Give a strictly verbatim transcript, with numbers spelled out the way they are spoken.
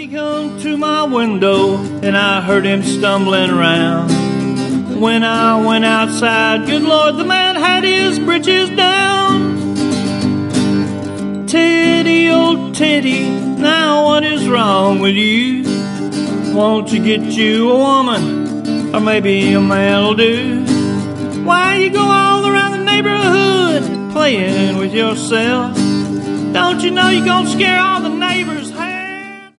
He come to my window and I heard him stumbling around. When I went outside, good Lord, the man had his britches down. Teddy, oh Teddy, now what is wrong with you? Won't you get you a woman, or maybe a man'll do? Why you go all around the neighborhood playing with yourself? Don't you know you're gonna scare all the